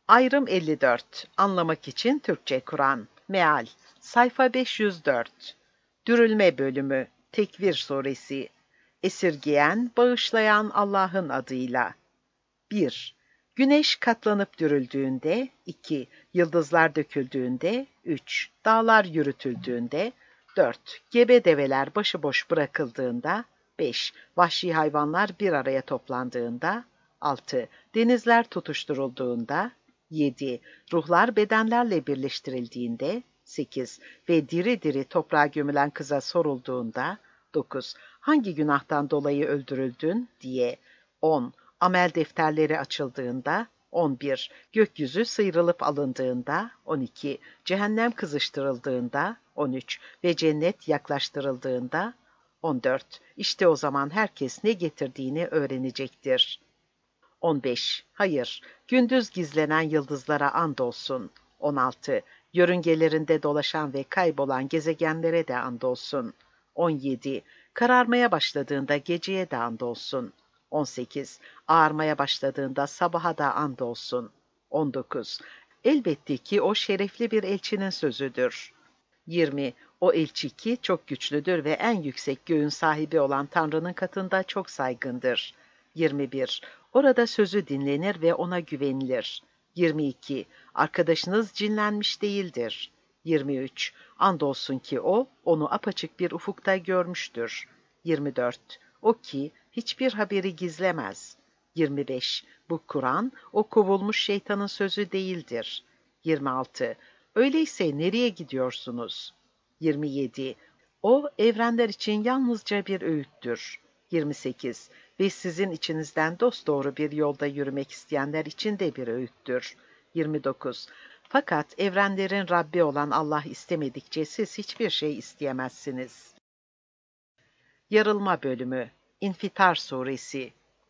Ayrım 54. Anlamak için Türkçe Kur'an. Meal. Sayfa 504. Dürülme bölümü. Tekvir suresi. Esirgeyen, bağışlayan Allah'ın adıyla. 1. Güneş katlanıp dürüldüğünde, 2. Yıldızlar döküldüğünde, 3. Dağlar yürütüldüğünde, 4. Gebe develer başıboş bırakıldığında, 5. Vahşi hayvanlar bir araya toplandığında, 6. Denizler tutuşturulduğunda, 7. Ruhlar bedenlerle birleştirildiğinde, 8. Ve diri diri toprağa gömülen kıza sorulduğunda, 9. Hangi günahtan dolayı öldürüldün diye, 10. Amel defterleri açıldığında, 11. Gökyüzü sıyrılıp alındığında, 12. Cehennem kızıştırıldığında, 13. Ve cennet yaklaştırıldığında, 14. İşte o zaman herkes ne getirdiğini öğrenecektir. 15. Hayır, gündüz gizlenen yıldızlara andolsun. 16. Yörüngelerinde dolaşan ve kaybolan gezegenlere de andolsun. 17. Kararmaya başladığında geceye de andolsun. 18. Ağarmaya başladığında sabaha da andolsun. 19. Elbette ki o şerefli bir elçinin sözüdür. 20. O elçi ki çok güçlüdür ve en yüksek göğün sahibi olan Tanrı'nın katında çok saygındır. 21. Orada sözü dinlenir ve ona güvenilir. 22. Arkadaşınız cinlenmiş değildir. 23. Andolsun ki o, onu apaçık bir ufukta görmüştür. 24. O ki hiçbir haberi gizlemez. 25. Bu Kur'an, o kovulmuş şeytanın sözü değildir. 26. Öyleyse nereye gidiyorsunuz? 27. O, evrenler için yalnızca bir öğüttür. 28. Ve sizin içinizden dosdoğru bir yolda yürümek isteyenler için de bir öğüttür. 29. Fakat evrenlerin Rabbi olan Allah istemedikçe siz hiçbir şey isteyemezsiniz. Yarılma bölümü. İnfitar suresi.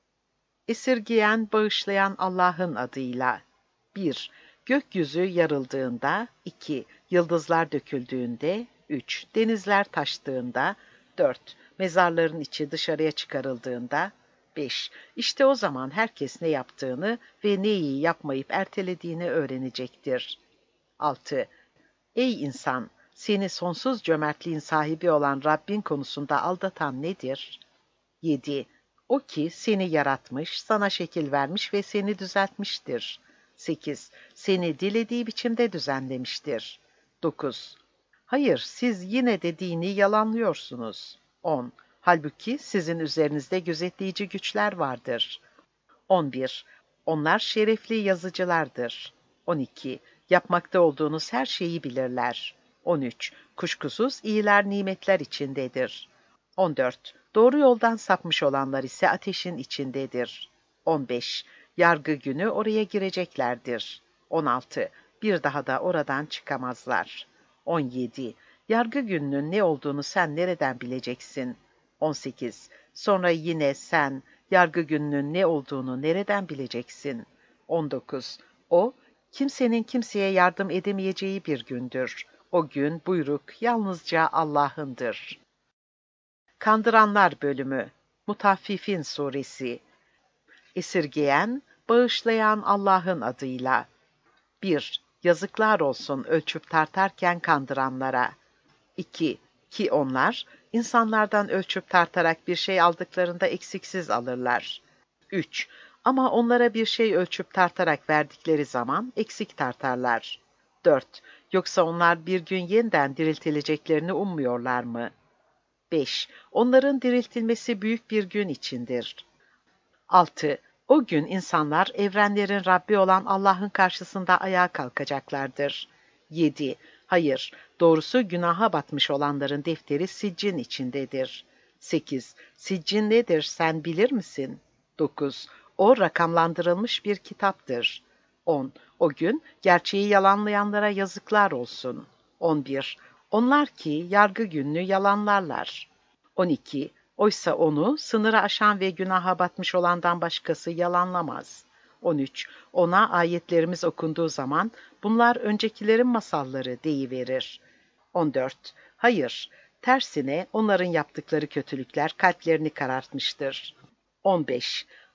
Esirgeyen, bağışlayan Allah'ın adıyla. 1. Gökyüzü yarıldığında, 2. Yıldızlar döküldüğünde, 3. Denizler taştığında, 4. Mezarların içi dışarıya çıkarıldığında, 5. İşte o zaman herkes ne yaptığını ve neyi yapmayıp ertelediğini öğrenecektir. 6. Ey insan! Seni sonsuz cömertliğin sahibi olan Rabbin konusunda aldatan nedir? 7. O ki seni yaratmış, sana şekil vermiş ve seni düzeltmiştir. 8. Seni dilediği biçimde düzenlemiştir. 9. Hayır, siz yine de dini yalanlıyorsunuz. 10. Halbuki sizin üzerinizde gözetleyici güçler vardır. 11. Onlar şerefli yazıcılardır. 12. Yapmakta olduğunuz her şeyi bilirler. 13. Kuşkusuz iyiler nimetler içindedir. 14. Doğru yoldan sapmış olanlar ise ateşin içindedir. 15. Yargı günü oraya gireceklerdir. 16. Bir daha da oradan çıkamazlar. 17. Yargı gününün ne olduğunu sen nereden bileceksin? 18. Sonra yine sen yargı gününün ne olduğunu nereden bileceksin? 19. O, kimsenin kimseye yardım edemeyeceği bir gündür. O gün buyruk yalnızca Allah'ındır. Kandıranlar bölümü. Mutaffifin suresi. Esirgeyen, bağışlayan Allah'ın adıyla. 1. Yazıklar olsun ölçüp tartarken kandıranlara. 2. Ki onlar, insanlardan ölçüp tartarak bir şey aldıklarında eksiksiz alırlar. 3. Ama onlara bir şey ölçüp tartarak verdikleri zaman eksik tartarlar. 4. Yoksa onlar bir gün yeniden diriltileceklerini ummuyorlar mı? 5. Onların diriltilmesi büyük bir gün içindir. 6. O gün insanlar evrenlerin Rabbi olan Allah'ın karşısında ayağa kalkacaklardır. 7. Hayır, doğrusu günaha batmış olanların defteri siccin içindedir. 8. Siccin nedir sen bilir misin? 9. O rakamlandırılmış bir kitaptır. 10. O gün gerçeği yalanlayanlara yazıklar olsun. 11. Onlar ki yargı gününü yalanlarlar. 12. Oysa onu sınırı aşan ve günaha batmış olandan başkası yalanlamaz. 13. Ona ayetlerimiz okunduğu zaman bunlar öncekilerin masalları deyiverir. 14. Hayır, tersine onların yaptıkları kötülükler kalplerini karartmıştır. 15.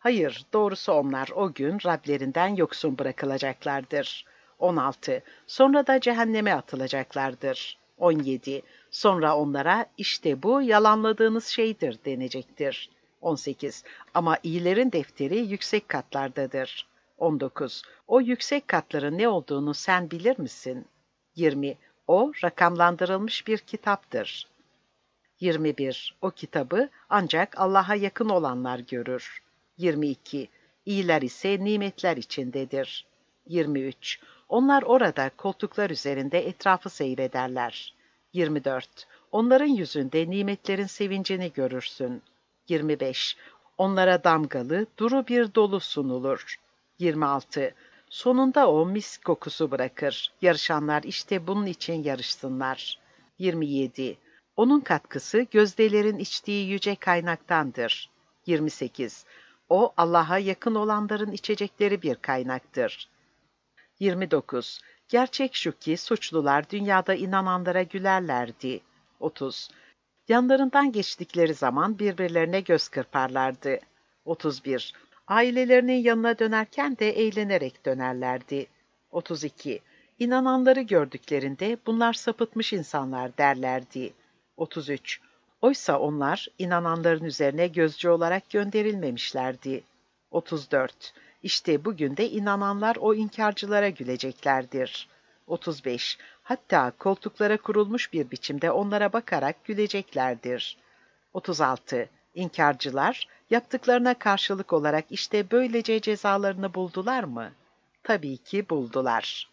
Hayır, doğrusu onlar o gün Rablerinden yoksun bırakılacaklardır. 16. Sonra da cehenneme atılacaklardır. 17. Sonra onlara işte bu yalanladığınız şeydir denecektir. 18. Ama iyilerin defteri yüksek katlardadır. 19. O yüksek katların ne olduğunu sen bilir misin? 20. O rakamlandırılmış bir kitaptır. 21. O kitabı ancak Allah'a yakın olanlar görür. 22. İyiler ise nimetler içindedir. 23. Onlar orada koltuklar üzerinde etrafı seyrederler. 24. Onların yüzünde nimetlerin sevincini görürsün. 25. Onlara damgalı, duru bir dolu sunulur. 26. Sonunda o mis kokusu bırakır. Yarışanlar işte bunun için yarışsınlar. 27. Onun katkısı gözdelerin içtiği yüce kaynaktandır. 28. O Allah'a yakın olanların içecekleri bir kaynaktır. 29. Gerçek şu ki suçlular dünyada inananlara gülerlerdi. 30. Yanlarından geçtikleri zaman birbirlerine göz kırparlardı. 31. Ailelerinin yanına dönerken de eğlenerek dönerlerdi. 32. İnananları gördüklerinde bunlar sapıtmış insanlar derlerdi. 33. Oysa onlar inananların üzerine gözcü olarak gönderilmemişlerdi. 34. İşte bugün de inananlar o inkarcılara güleceklerdir. 35. Hatta koltuklara kurulmuş bir biçimde onlara bakarak güleceklerdir. 36. İnkarcılar yaptıklarına karşılık olarak işte böylece cezalarını buldular mı? Tabii ki buldular.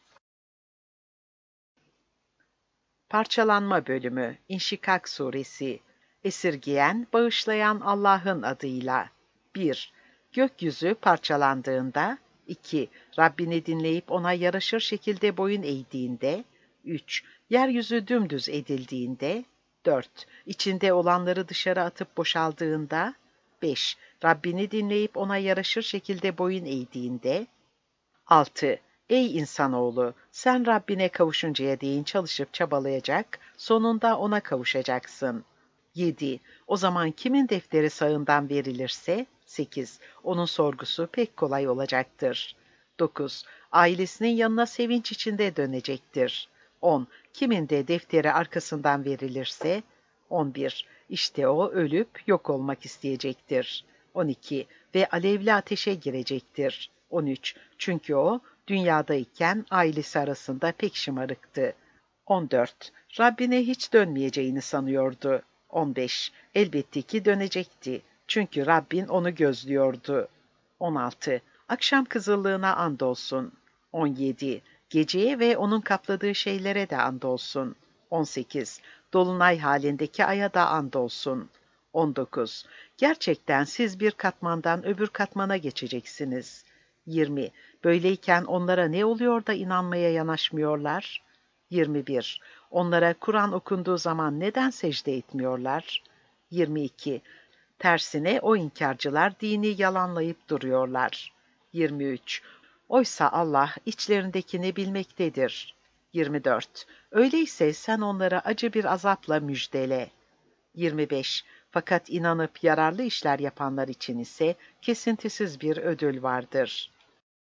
Parçalanma bölümü İnşikak suresi. Esirgeyen, bağışlayan Allah'ın adıyla. 1. Gökyüzü parçalandığında. 2. Rabbini dinleyip ona yaraşır şekilde boyun eğdiğinde. 3. Yeryüzü dümdüz edildiğinde. 4. İçinde olanları dışarı atıp boşaldığında. 5. Rabbini dinleyip ona yaraşır şekilde boyun eğdiğinde. 6. Ey insanoğlu! Sen Rabbine kavuşuncaya değin çalışıp çabalayacak, sonunda ona kavuşacaksın. 7. O zaman kimin defteri sağından verilirse, 8. Onun sorgusu pek kolay olacaktır. 9. Ailesinin yanına sevinç içinde dönecektir. 10. Kimin de defteri arkasından verilirse, 11. İşte o ölüp yok olmak isteyecektir. 12. Ve alevli ateşe girecektir. 13. Çünkü o dünyadayken ailesi arasında pek şımarıktı. 14. Rabbine hiç dönmeyeceğini sanıyordu. 15. Elbette ki dönecekti. Çünkü Rabbin onu gözlüyordu. 16. Akşam kızıllığına andolsun. 17. Geceye ve onun kapladığı şeylere de andolsun. 18. Dolunay halindeki aya da andolsun. 19. Gerçekten siz bir katmandan öbür katmana geçeceksiniz. 20. Böyleyken onlara ne oluyor da inanmaya yanaşmıyorlar? 21. Onlara Kur'an okunduğu zaman neden secde etmiyorlar? 22. Tersine o inkarcılar dini yalanlayıp duruyorlar. 23. Oysa Allah içlerindekini bilmektedir. 24. Öyleyse sen onlara acı bir azapla müjdele. 25. Fakat inanıp yararlı işler yapanlar için ise kesintisiz bir ödül vardır.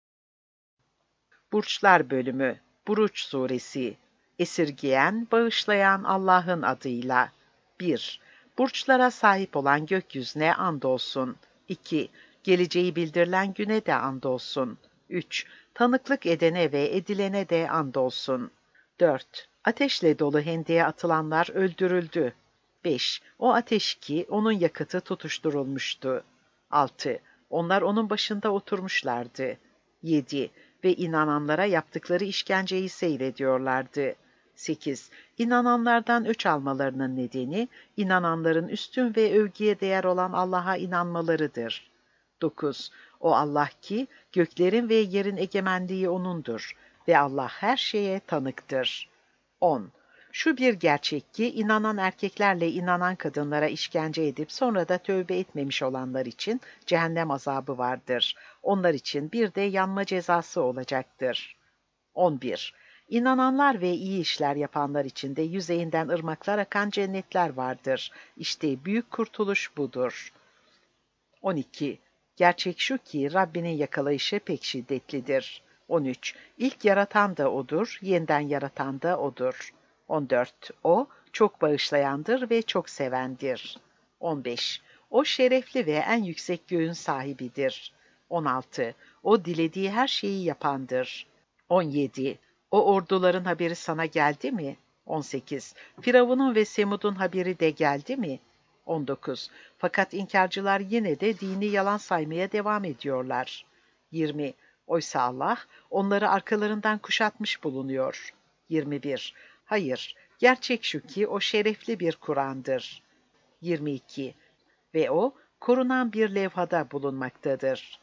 Burçlar bölümü Buruç suresi. Esirgeyen, bağışlayan Allah'ın adıyla. 1. Burçlara sahip olan gökyüzüne andolsun. 2. Geleceği bildirilen güne de andolsun. 3. Tanıklık edene ve edilene de andolsun. 4. Ateşle dolu hendeye atılanlar öldürüldü. 5. O ateş ki onun yakıtı tutuşturulmuştu. 6. Onlar onun başında oturmuşlardı. 7. Ve inananlara yaptıkları işkenceyi seyrediyorlardı. 8. İnananlardan öç almalarının nedeni, inananların üstün ve övgüye değer olan Allah'a inanmalarıdır. 9. O Allah ki, göklerin ve yerin egemenliği O'nundur ve Allah her şeye tanıktır. 10. Şu bir gerçek ki, inanan erkeklerle inanan kadınlara işkence edip sonra da tövbe etmemiş olanlar için cehennem azabı vardır. Onlar için bir de yanma cezası olacaktır. 11. İnananlar ve iyi işler yapanlar için de yüzeyinden ırmaklar akan cennetler vardır. İşte büyük kurtuluş budur. 12. Gerçek şu ki Rabbinin yakalayışı pek şiddetlidir. 13. İlk yaratan da O'dur, yeniden yaratan da O'dur. 14. O, çok bağışlayandır ve çok sevendir. 15. O şerefli ve en yüksek göğün sahibidir. 16. O dilediği her şeyi yapandır. 17. O orduların haberi sana geldi mi? 18. Firavun'un ve Semud'un haberi de geldi mi? 19. Fakat inkarcılar yine de dini yalan saymaya devam ediyorlar. 20. Oysa Allah onları arkalarından kuşatmış bulunuyor. 21. Hayır, gerçek şu ki o şerefli bir Kur'an'dır. 22. Ve o korunan bir levhada bulunmaktadır.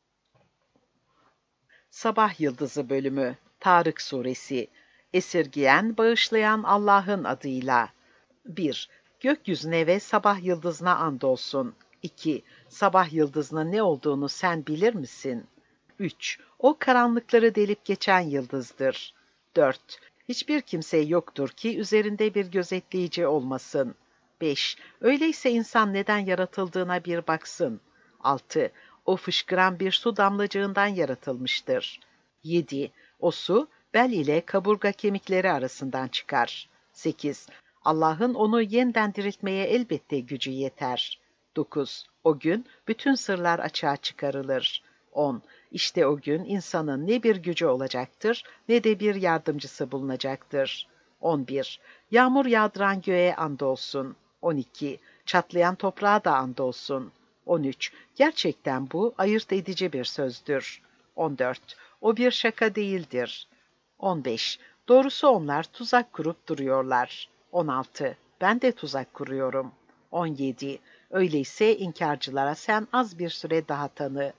Sabah Yıldızı Bölümü Tarık Suresi Esirgiyen, bağışlayan Allah'ın adıyla. 1. Gökyüzüne ve sabah yıldızına andolsun. 2. Sabah yıldızının ne olduğunu sen bilir misin? 3. O karanlıkları delip geçen yıldızdır. 4. Hiçbir kimse yoktur ki üzerinde bir gözetleyici olmasın. 5. Öyleyse insan neden yaratıldığına bir baksın. 6. O fışkıran bir su damlacığından yaratılmıştır. 7. O su, bel ile kaburga kemikleri arasından çıkar. 8. Allah'ın onu yeniden diriltmeye elbette gücü yeter. 9. O gün bütün sırlar açığa çıkarılır. 10. İşte o gün insanın ne bir gücü olacaktır, ne de bir yardımcısı bulunacaktır. 11. Yağmur yağdıran göğe andolsun. 12. Çatlayan toprağa da andolsun. 13. Gerçekten bu ayırt edici bir sözdür. 14. O bir şaka değildir. 15. Doğrusu onlar tuzak kurup duruyorlar. 16. Ben de tuzak kuruyorum. 17. Öyleyse inkarcılara sen az bir süre daha tanı.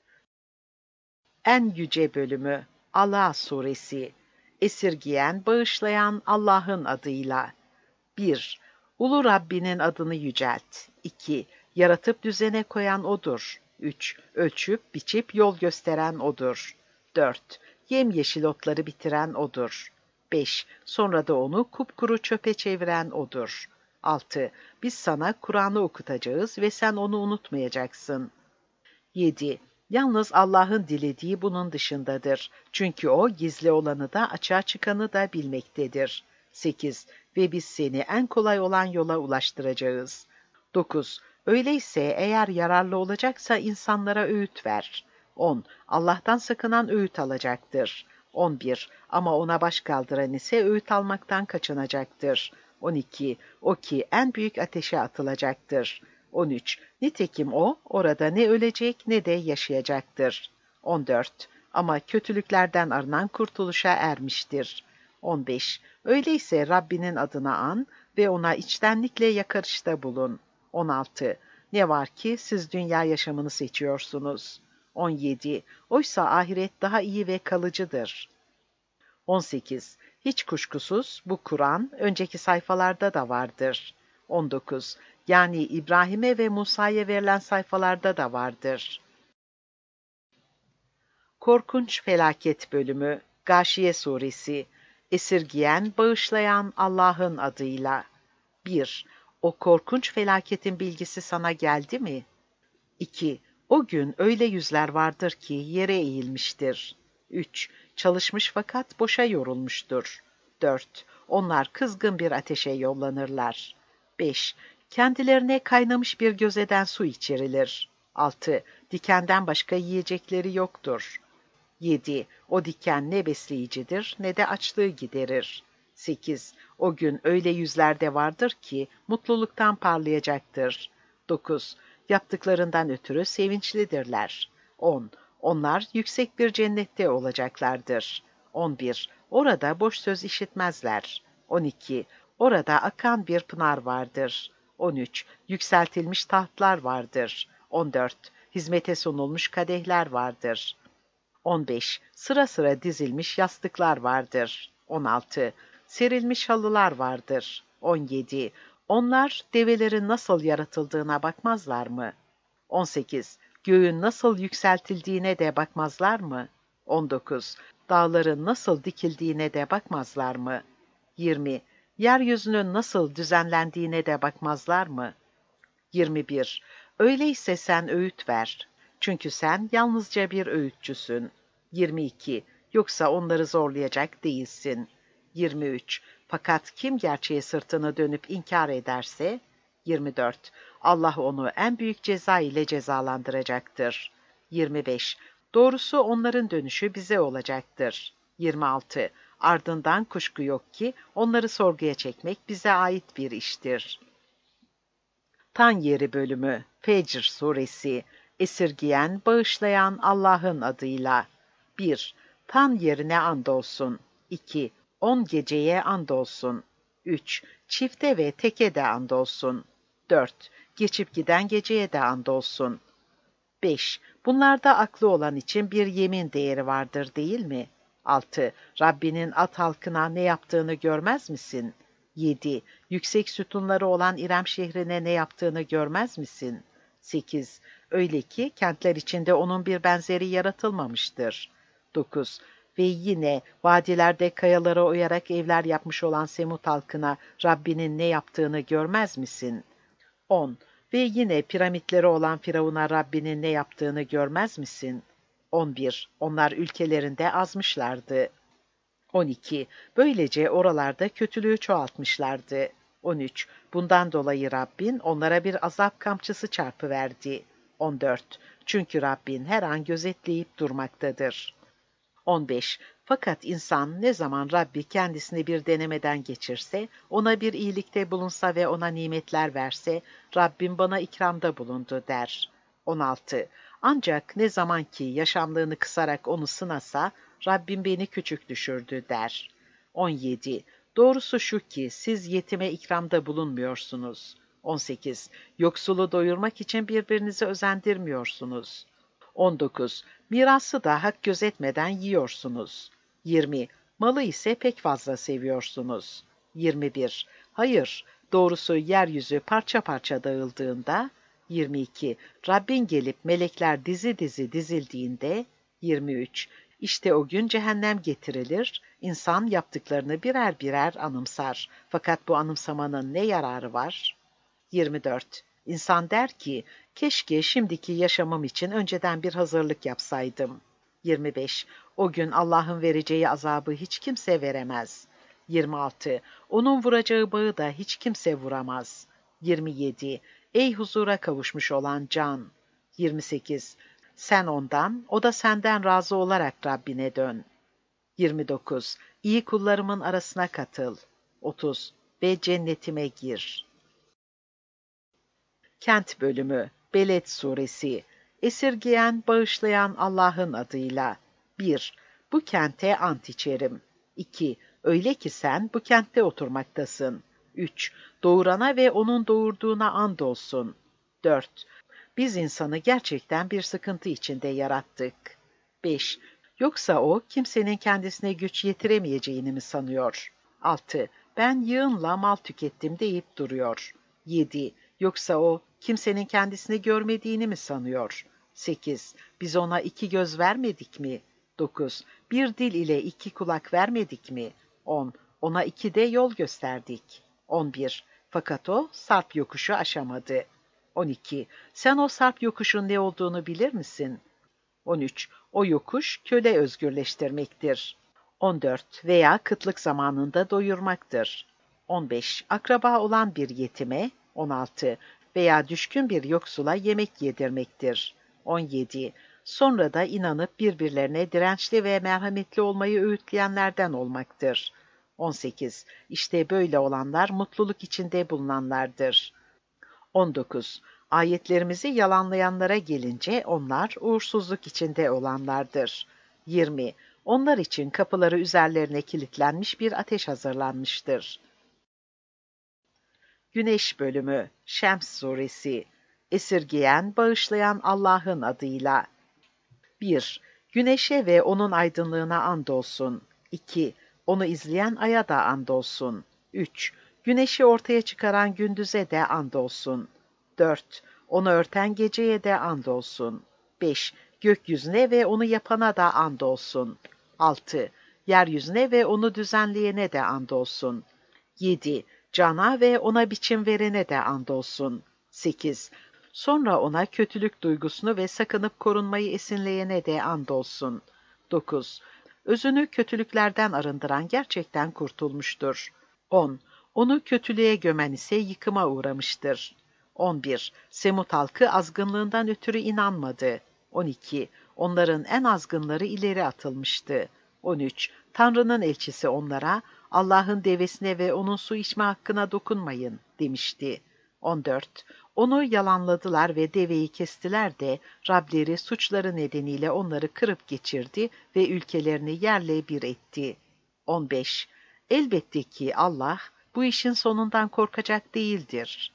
En yüce bölümü Allah Suresi Esirgiyen, bağışlayan Allah'ın adıyla. 1. Ulu Rabbinin adını yücelt. 2. Yaratıp düzene koyan O'dur. 3. Ölçüp biçip yol gösteren O'dur. 4. Yemyeşil otları bitiren O'dur. 5. Sonra da onu kupkuru çöpe çeviren O'dur. 6. Biz sana Kur'an'ı okutacağız ve sen onu unutmayacaksın. 7. Yalnız Allah'ın dilediği bunun dışındadır. Çünkü O gizli olanı da açığa çıkanı da bilmektedir. 8. Ve biz seni en kolay olan yola ulaştıracağız. 9. Öyleyse eğer yararlı olacaksa insanlara öğüt ver. 10. Allah'tan sakınan öğüt alacaktır. 11. Ama ona baş kaldıran ise öğüt almaktan kaçınacaktır. 12. O ki en büyük ateşe atılacaktır. 13. Nitekim o, orada ne ölecek ne de yaşayacaktır. 14. Ama kötülüklerden arınan kurtuluşa ermiştir. 15. Öyleyse Rabbinin adını an ve ona içtenlikle yakarışta bulun. 16. Ne var ki siz dünya yaşamını seçiyorsunuz. 17. Oysa ahiret daha iyi ve kalıcıdır. 18. Hiç kuşkusuz bu Kur'an önceki sayfalarda da vardır. 19. Yani İbrahim'e ve Musa'ya verilen sayfalarda da vardır. Korkunç Felaket Bölümü Gâşiye Suresi Esirgiyen, bağışlayan Allah'ın adıyla. 1. O korkunç felaketin bilgisi sana geldi mi? 2. O gün öyle yüzler vardır ki yere eğilmiştir. 3. Çalışmış fakat boşa yorulmuştur. 4. Onlar kızgın bir ateşe yollanırlar. 5. Kendilerine kaynamış bir gözeden su içirilir. 6. Dikenden başka yiyecekleri yoktur. 7. O diken ne besleyicidir ne de açlığı giderir. 8. O gün öyle yüzlerde vardır ki mutluluktan parlayacaktır. 9. Yaptıklarından ötürü sevinçlidirler. 10. Onlar yüksek bir cennette olacaklardır. 11. Orada boş söz işitmezler. 12. Orada akan bir pınar vardır. 13. Yükseltilmiş tahtlar vardır. 14. Hizmete sunulmuş kadehler vardır. 15. Sıra sıra dizilmiş yastıklar vardır. 16. Serilmiş halılar vardır. 17. Onlar develerin nasıl yaratıldığına bakmazlar mı? 18. Göğün nasıl yükseltildiğine de bakmazlar mı? 19. Dağların nasıl dikildiğine de bakmazlar mı? 20. Yeryüzünün nasıl düzenlendiğine de bakmazlar mı? 21. Öyleyse sen öğüt ver. Çünkü sen yalnızca bir öğütçüsün. 22. Yoksa onları zorlayacak değilsin. 23. Fakat kim gerçeğe sırtını dönüp inkar ederse, 24. Allah onu en büyük ceza ile cezalandıracaktır. 25. Doğrusu onların dönüşü bize olacaktır. 26. Ardından kuşku yok ki onları sorguya çekmek bize ait bir iştir. Tan Yeri bölümü Fecr suresi. Esirgiyen, bağışlayan Allah'ın adıyla. 1. Tan yerine andolsun. 2. 10 geceye andolsun. 3. Çifte ve teke de andolsun. 4. Geçip giden geceye de andolsun. 5. Bunlarda aklı olan için bir yemin değeri vardır değil mi? 6. Rabbinin at halkına ne yaptığını görmez misin? 7. Yüksek sütunları olan İrem şehrine ne yaptığını görmez misin? 8. Öyle ki kentler içinde onun bir benzeri yaratılmamıştır. 9. Ve yine vadilerde kayalara oyarak evler yapmış olan Semut halkına Rabbinin ne yaptığını görmez misin? 10. Ve yine piramitleri olan Firavun'a Rabbinin ne yaptığını görmez misin? 11. Onlar ülkelerinde azmışlardı. 12. Böylece oralarda kötülüğü çoğaltmışlardı. 13. Bundan dolayı Rabbin onlara bir azap kamçısı çarpıverdi. 14. Çünkü Rabbin her an gözetleyip durmaktadır. 15. Fakat insan ne zaman Rabbi kendisini bir denemeden geçirse, ona bir iyilikte bulunsa ve ona nimetler verse, Rabbim bana ikramda bulundu der. 16. Ancak ne zaman ki yaşamlığını kısarak onu sınasa, Rabbim beni küçük düşürdü der. 17. Doğrusu şu ki siz yetime ikramda bulunmuyorsunuz. 18. Yoksulu doyurmak için birbirinizi özendirmiyorsunuz. 19. Mirası da hak gözetmeden yiyorsunuz. 20. Malı ise pek fazla seviyorsunuz. 21. Hayır, doğrusu yeryüzü parça parça dağıldığında. 22. Rabbin gelip melekler dizi dizi dizildiğinde. 23. İşte o gün cehennem getirilir, insan yaptıklarını birer birer anımsar. Fakat bu anımsamanın ne yararı var? 24. İnsan der ki, keşke şimdiki yaşamım için önceden bir hazırlık yapsaydım. 25. O gün Allah'ın vereceği azabı hiç kimse veremez. 26. Onun vuracağı bağı da hiç kimse vuramaz. 27. Ey huzura kavuşmuş olan can! 28. Sen ondan, o da senden razı olarak Rabbine dön. 29. İyi kullarımın arasına katıl. 30. Ve cennetime gir. Kent bölümü Beled suresi. Esirgeyen, bağışlayan Allah'ın adıyla. 1. Bu kente ant içerim. 2. Öyle ki sen bu kentte oturmaktasın. 3. Doğurana ve onun doğurduğuna andolsun. 4. Biz insanı gerçekten bir sıkıntı içinde yarattık. 5. Yoksa o kimsenin kendisine güç yetiremeyeceğini mi sanıyor? 6. Ben yığınla mal tükettim deyip duruyor. 7. Yoksa o kimsenin kendisini görmediğini mi sanıyor? 8. Biz ona 2 göz vermedik mi? 9. Bir dil ile 2 kulak vermedik mi? 10. Ona 2 de yol gösterdik. 11. Fakat o sarp yokuşu aşamadı. 12. Sen o sarp yokuşun ne olduğunu bilir misin? 13. O yokuş köle özgürleştirmektir. 14. Veya kıtlık zamanında doyurmaktır. 15. Akraba olan bir yetime. 16. Veya düşkün bir yoksula yemek yedirmektir. 17. Sonra da inanıp birbirlerine dirençli ve merhametli olmayı öğütleyenlerden olmaktır. 18. İşte böyle olanlar mutluluk içinde bulunanlardır. 19. Ayetlerimizi yalanlayanlara gelince onlar uğursuzluk içinde olanlardır. 20. Onlar için kapıları üzerlerine kilitlenmiş bir ateş hazırlanmıştır. Güneş bölümü Şems suresi. Esirgeyen, bağışlayan Allah'ın adıyla. 1. Güneşe ve onun aydınlığına andolsun. 2. Onu izleyen aya da andolsun. 3. Güneşi ortaya çıkaran gündüze de andolsun. 4. Onu örten geceye de andolsun. 5. Gökyüzüne ve onu yapana da andolsun. 6. Yeryüzüne ve onu düzenleyene de andolsun. 7. Cana ve ona biçim verene de andolsun. 8. Sonra ona kötülük duygusunu ve sakınıp korunmayı esinleyene de andolsun. 9. Özünü kötülüklerden arındıran gerçekten kurtulmuştur. 10. Onu kötülüğe gömen ise yıkıma uğramıştır. 11. Semut halkı azgınlığından ötürü inanmadı. 12. Onların en azgınları ileri atılmıştı. 13. Tanrı'nın elçisi onlara, Allah'ın devesine ve onun su içme hakkına dokunmayın demişti. 14. Onu yalanladılar ve deveyi kestiler de Rableri suçları nedeniyle onları kırıp geçirdi ve ülkelerini yerle bir etti. 15. Elbette ki Allah bu işin sonundan korkacak değildir.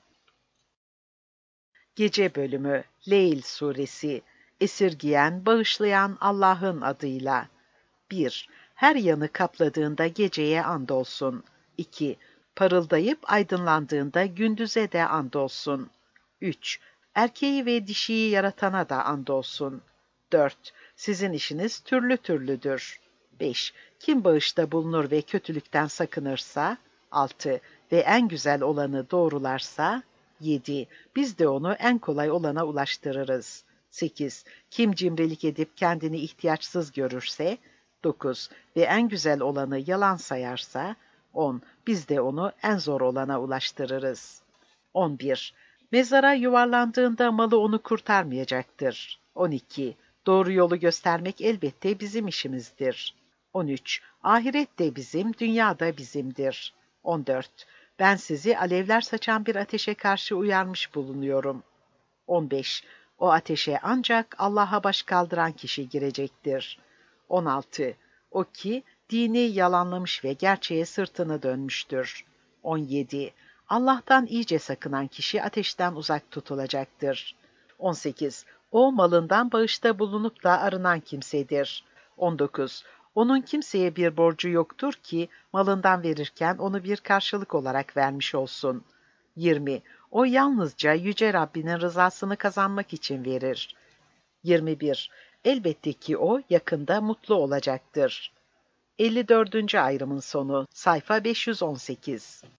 Gece bölümü Leyl suresi. Esirgiyen, bağışlayan Allah'ın adıyla. 1. Her yanı kapladığında geceye andolsun. 2. Parıldayıp aydınlandığında gündüze de andolsun. 3. Erkeği ve dişiyi yaratana da andolsun. 4. Sizin işiniz türlü türlüdür. 5. Kim bağışta bulunur ve kötülükten sakınırsa. 6. Ve en güzel olanı doğrularsa. 7. Biz de onu en kolay olana ulaştırırız. 8. Kim cimrilik edip kendini ihtiyaçsız görürse. 9. Ve en güzel olanı yalan sayarsa. 10. Biz de onu en zor olana ulaştırırız. 11. Mezara yuvarlandığında malı onu kurtarmayacaktır. 12. Doğru yolu göstermek elbette bizim işimizdir. 13. Ahiret de bizim, dünya da bizimdir. 14. Ben sizi alevler saçan bir ateşe karşı uyarmış bulunuyorum. 15. O ateşe ancak Allah'a baş kaldıran kişi girecektir. 16. O ki dini yalanlamış ve gerçeğe sırtını dönmüştür. 17. Allah'tan iyice sakınan kişi ateşten uzak tutulacaktır. 18. O malından bağışta bulunup da arınan kimsedir. 19. Onun kimseye bir borcu yoktur ki malından verirken onu bir karşılık olarak vermiş olsun. 20. O yalnızca Yüce Rabbinin rızasını kazanmak için verir. 21. Elbette ki o yakında mutlu olacaktır. 54. ayrımın sonu. Sayfa 518.